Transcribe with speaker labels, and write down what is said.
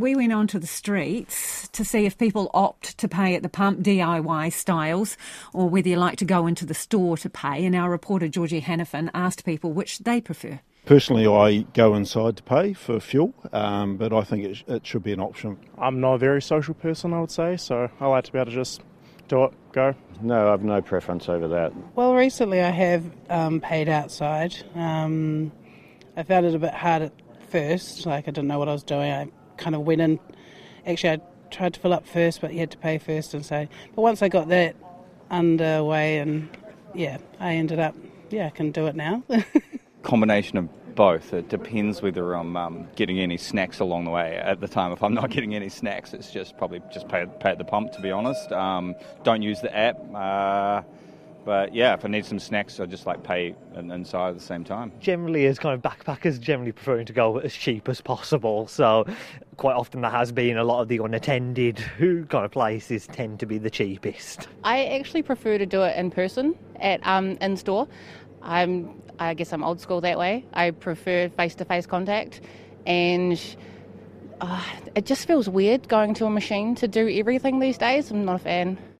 Speaker 1: we went onto the streets to see if people opt to pay at the pump DIY styles or whether you like to go into the store to pay. And our reporter Georgie Hannafin asked people which they prefer.
Speaker 2: Personally, I go inside to pay for fuel, but I think it should be an option.
Speaker 3: I'm not a very social person, I would say, so I like to be able to just do it, go.
Speaker 4: No, I have no preference over that.
Speaker 5: Well, recently I have paid outside. I found it a bit hard at first, like I didn't know what I was doing. I kind of went in, actually I tried to fill up first, but you had to pay first and so. But once I got that underway and I ended up, I can do it now.
Speaker 6: Combination of both. It depends whether I'm getting any snacks along the way. At the time, if I'm not getting any snacks, it's just probably just pay at the pump, to be honest. Don't use the app. But yeah, if I need some snacks, I just pay inside at the same time.
Speaker 7: Generally, as kind of backpackers, generally preferring to go as cheap as possible. So quite often there has been a lot of the unattended kind of places tend to be the cheapest.
Speaker 8: I actually prefer to do it in person at in store. I guess I'm old school that way. I prefer face-to-face contact, and it just feels weird going to a machine to do everything these days. I'm not a fan.